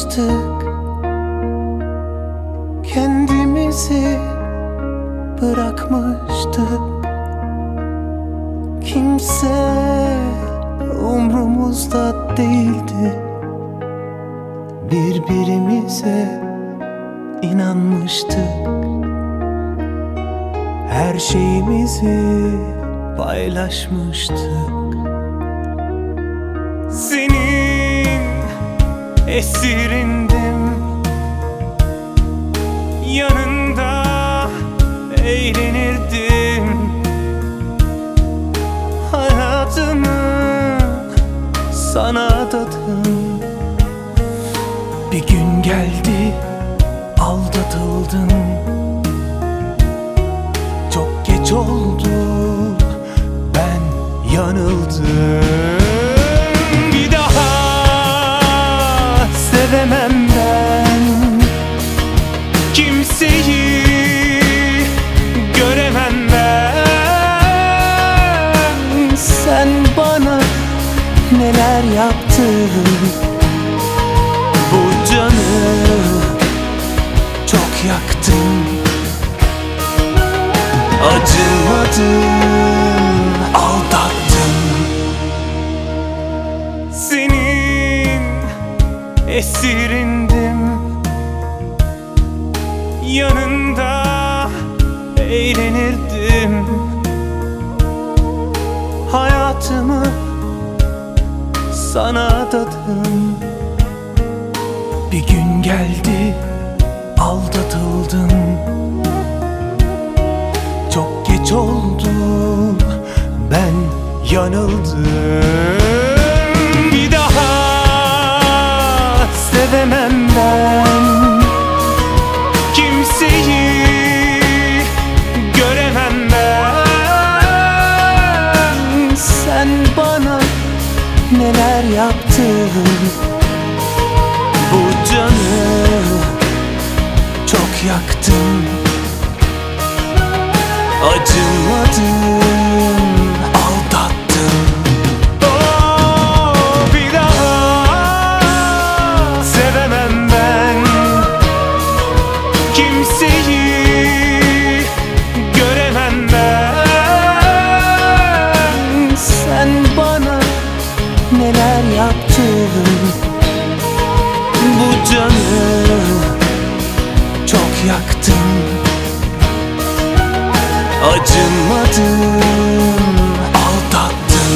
inanmıştık, kendimizi bırakmıştık. Kimse umrumuzda değildi, birbirimize inanmıştık. Her şeyimizi paylaşmıştık. Senin esirindim, yanında eğlenirdim. Hayatımı sana adadım. Bir gün geldi, aldatıldım. Çok geç oldu, ben yanıldım. Bir daha sevemem ben kimseyi, göremem ben. Sen bana neler yaptın, bu canı çok yaktın. Acımadın, aldattın. Senin esirindim, yanında eğlenirdim. Hayatımı sana adadım. Bir gün geldi, aldatıldım. Çok geç oldu, ben yanıldım. Bir daha sevemem ben kimseyi, göremem ben. Sen bana neler yaptın, bu canı çok yaktın. Acımadın, aldattın. Oh, bir daha sevemem ben kimseyi, göremem ben. Sen bana neler yaptın, bu canı çok yaktın. Acımadın, aldattın.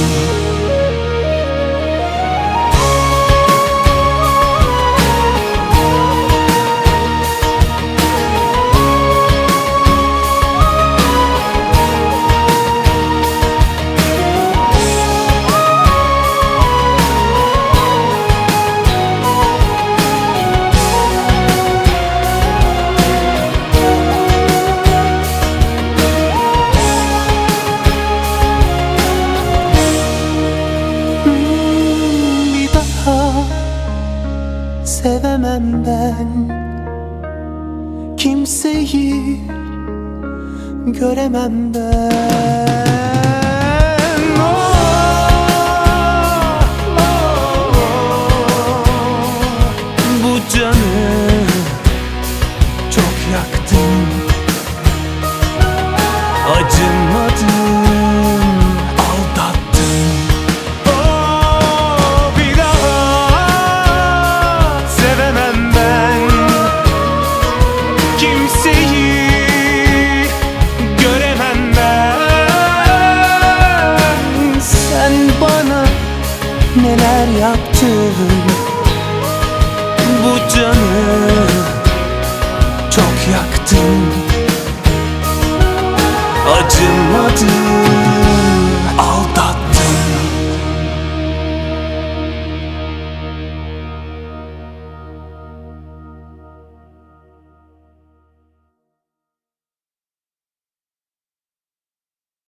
Sevemem ben kimseyi, göremem ben. Bu canı çok yaktın. Acımadın, aldattın. Bir daha sevemem ben kimseyi, göremem ben. Sen bana neler yaptın, bu canı çok yaktın. Acımadın,